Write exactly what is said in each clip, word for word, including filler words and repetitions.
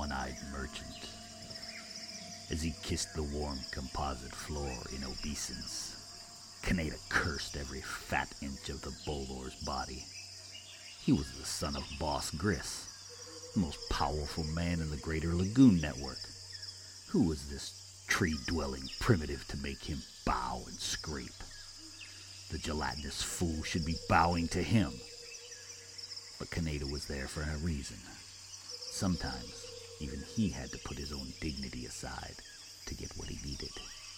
one-eyed merchant. As he kissed the warm composite floor in obeisance, Kaneda cursed every fat inch of the Bolor's body. He was the son of Boss Griss, the most powerful man in the Greater Lagoon Network. Who was this tree-dwelling primitive to make him bow and scrape? The gelatinous fool should be bowing to him. But Kaneda was there for a reason. Sometimes, even he had to put his own dignity aside to get what he needed.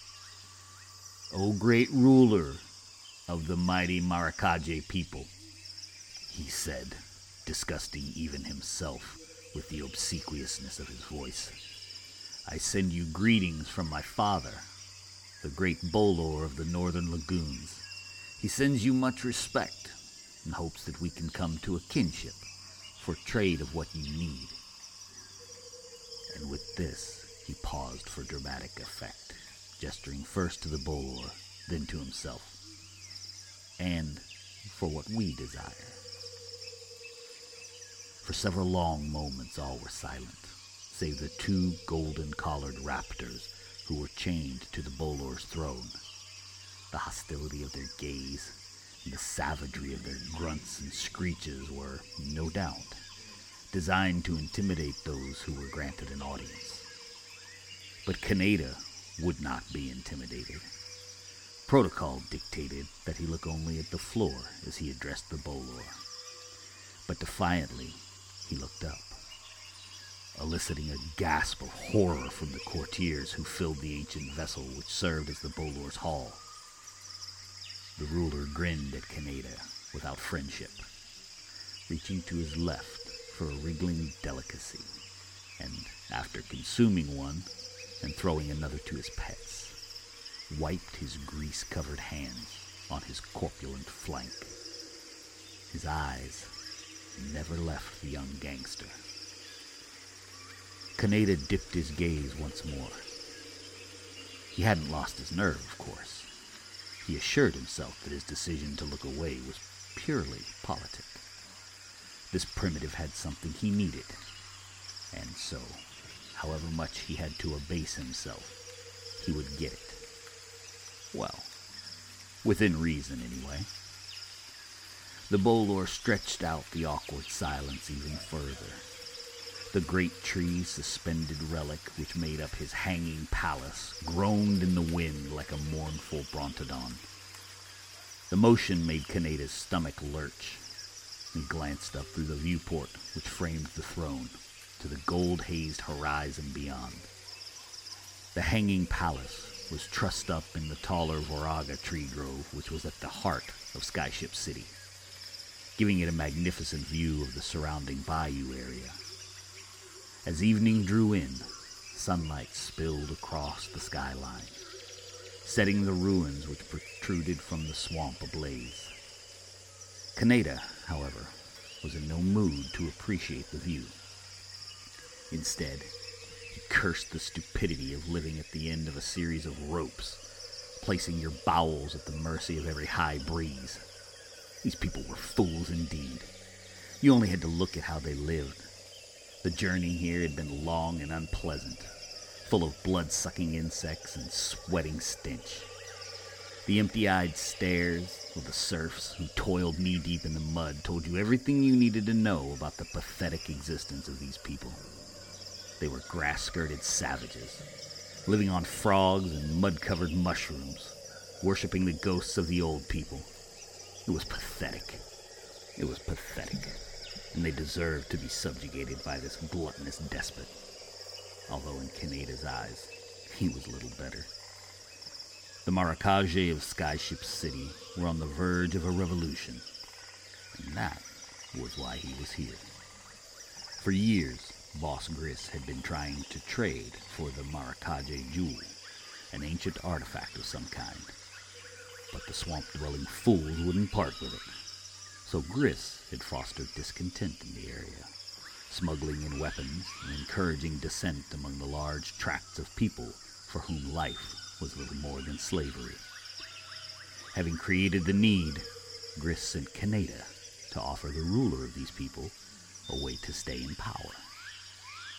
O great ruler of the mighty Maracage people, he said, disgusting even himself with the obsequiousness of his voice. I send you greetings from my father, the great Bolor of the Northern Lagoons. He sends you much respect and hopes that we can come to a kinship for trade of what you need. And with this, he paused for dramatic effect, gesturing first to the Bolor, then to himself. And for what we desire. For several long moments all were silent, save the two golden-collared raptors who were chained to the Bolor's throne. The hostility of their gaze and the savagery of their grunts and screeches were, no doubt, designed to intimidate those who were granted an audience. But Kaneda would not be intimidated. Protocol dictated that he look only at the floor as he addressed the Bolor. But defiantly, he looked up, eliciting a gasp of horror from the courtiers who filled the ancient vessel which served as the Bolor's hall. The ruler grinned at Kaneda without friendship, reaching to his left for a wriggling delicacy, and after consuming one and throwing another to his pets, wiped his grease-covered hands on his corpulent flank. His eyes never left the young gangster. Kaneda dipped his gaze once more. He hadn't lost his nerve, of course. He assured himself that his decision to look away was purely politic. This primitive had something he needed, and so, however much he had to abase himself, he would get it. Well, within reason, anyway. The Bolor stretched out the awkward silence even further. The great tree suspended relic which made up his hanging palace groaned in the wind like a mournful brontodon. The motion made Kaneda's stomach lurch. He glanced up through the viewport which framed the throne to the gold-hazed horizon beyond. The hanging palace was trussed up in the taller Voraga tree grove which was at the heart of Skyship City, giving it a magnificent view of the surrounding bayou area. As evening drew in, sunlight spilled across the skyline, setting the ruins which protruded from the swamp ablaze. Kaneda, however, was in no mood to appreciate the view. Instead, he cursed the stupidity of living at the end of a series of ropes, placing your bowels at the mercy of every high breeze. These people were fools indeed. You only had to look at how they lived. The journey here had been long and unpleasant, full of blood-sucking insects and sweating stench. The empty-eyed stares of the serfs who toiled knee-deep in the mud told you everything you needed to know about the pathetic existence of these people. They were grass-skirted savages, living on frogs and mud-covered mushrooms, worshipping the ghosts of the old people. It was pathetic. It was pathetic. And they deserved to be subjugated by this gluttonous despot. Although in Kaneda's eyes, he was little better. The Maracage of Skyship City were on the verge of a revolution, and that was why he was here. For years, Boss Griss had been trying to trade for the Maracage Jewel, an ancient artifact of some kind. But the swamp-dwelling fools wouldn't part with it. So Griss had fostered discontent in the area, smuggling in weapons and encouraging dissent among the large tracts of people for whom life was little more than slavery. Having created the need, Griss sent Kaneda to offer the ruler of these people a way to stay in power.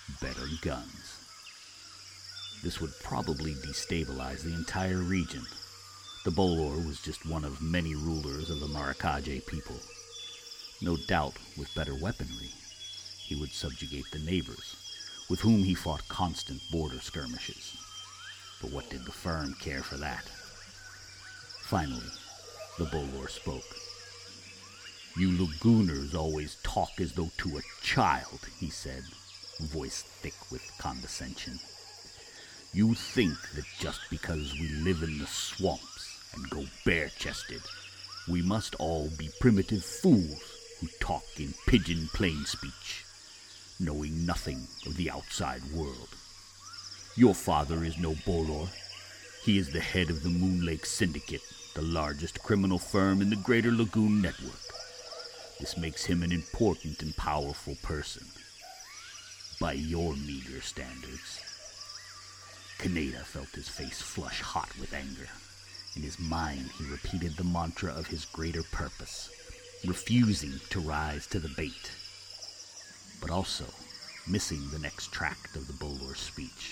better guns. This would probably destabilize the entire region. The Bolor was just one of many rulers of the Maracay people. No doubt, with better weaponry, he would subjugate the neighbors, with whom he fought constant border skirmishes. But what did the firm care for that? Finally, the Bolor spoke. "You Lagooners always talk as though to a child," he said, voice thick with condescension. "You think that just because we live in the swamps and go bare-chested, we must all be primitive fools who talk in pigeon plain speech, knowing nothing of the outside world. Your father is no Bolor. He is the head of the Moon Lake Syndicate, the largest criminal firm in the Greater Lagoon Network. This makes him an important and powerful person, by your meager standards." Kaneda felt his face flush hot with anger. In his mind, he repeated the mantra of his greater purpose, refusing to rise to the bait, but also missing the next tract of the Bolor's speech.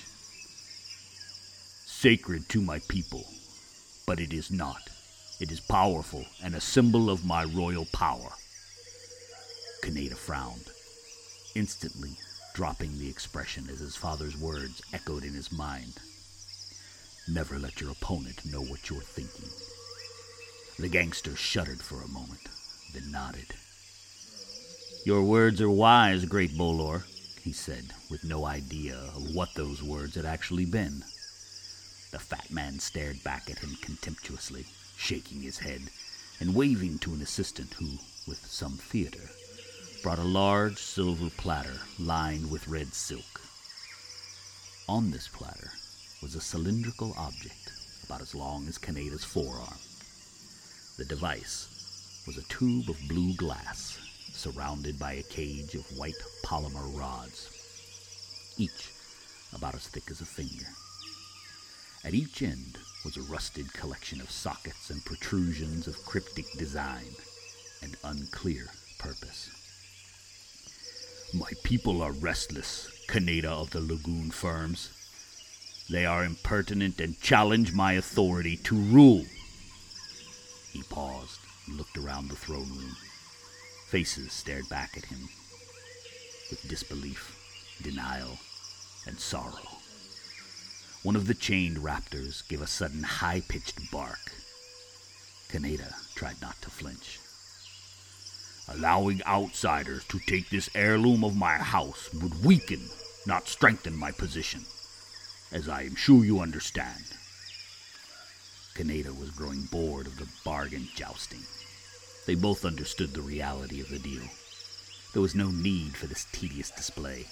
"Sacred to my people, but it is not. It is powerful and a symbol of my royal power." Kaneda frowned, instantly dropping the expression as his father's words echoed in his mind. "Never let your opponent know what you're thinking." The gangster shuddered for a moment, then nodded. "Your words are wise, great Bolor," he said, with no idea of what those words had actually been. The fat man stared back at him contemptuously, shaking his head, and waving to an assistant who, with some theater, brought a large silver platter lined with red silk. On this platter was a cylindrical object about as long as Kaneda's forearm. The device was a tube of blue glass surrounded by a cage of white polymer rods, each about as thick as a finger. At each end was a rusted collection of sockets and protrusions of cryptic design and unclear purpose. "My people are restless, Kaneda of the Lagoon firms. They are impertinent and challenge my authority to rule." He paused and looked around the throne room. Faces stared back at him with disbelief, denial, and sorrow. One of the chained raptors gave a sudden high-pitched bark. Kaneda tried not to flinch. "Allowing outsiders to take this heirloom of my house would weaken, not strengthen my position, as I am sure you understand." Kaneda was growing bored of the bargain jousting. They both understood the reality of the deal. There was no need for this tedious display.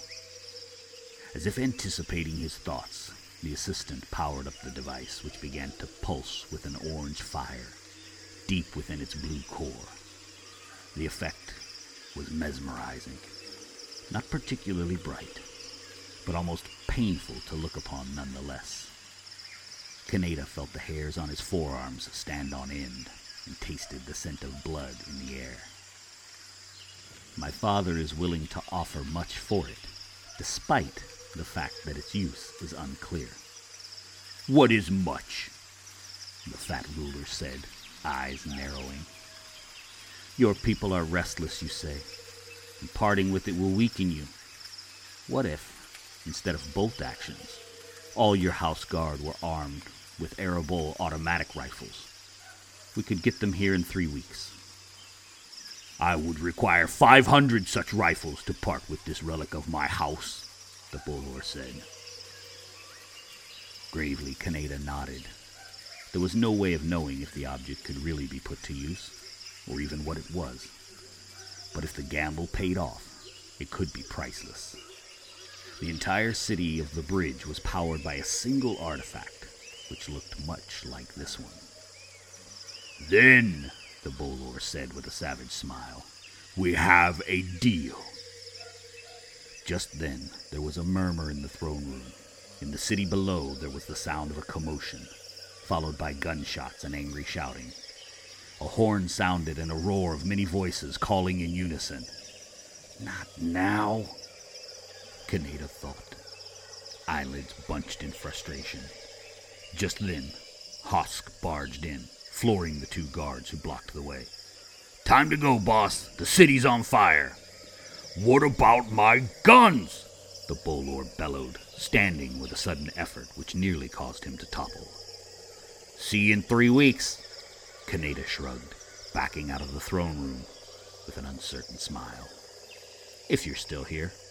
As if anticipating his thoughts, the assistant powered up the device, which began to pulse with an orange fire deep within its blue core. The effect was mesmerizing, not particularly bright, but almost painful to look upon nonetheless. Kaneda felt the hairs on his forearms stand on end and tasted the scent of blood in the air. "My father is willing to offer much for it, despite the fact that its use is unclear." "What is much?" the fat ruler said, eyes narrowing. "Your people are restless, you say, and parting with it will weaken you. What if, instead of bolt actions, all your house guard were armed with Arabol automatic rifles? We could get them here in three weeks." "I would require five hundred such rifles to part with this relic of my house," the Bolor said. Gravely, Kaneda nodded. There was no way of knowing if the object could really be put to use, or even what it was. But if the gamble paid off, it could be priceless. The entire city of the bridge was powered by a single artifact, which looked much like this one. "Then," the Bolor said with a savage smile, "we have a deal." Just then, there was a murmur in the throne room. In the city below, there was the sound of a commotion, followed by gunshots and angry shouting. A horn sounded and a roar of many voices calling in unison. "Not now." Kaneda thought. Eyelids bunched in frustration. Just then, Hosk barged in, flooring the two guards who blocked the way. "Time to go, boss. The city's on fire." "What about my guns?" the Bull-Lord bellowed, standing with a sudden effort which nearly caused him to topple. "See you in three weeks, Kaneda shrugged, backing out of the throne room with an uncertain smile. "If you're still here."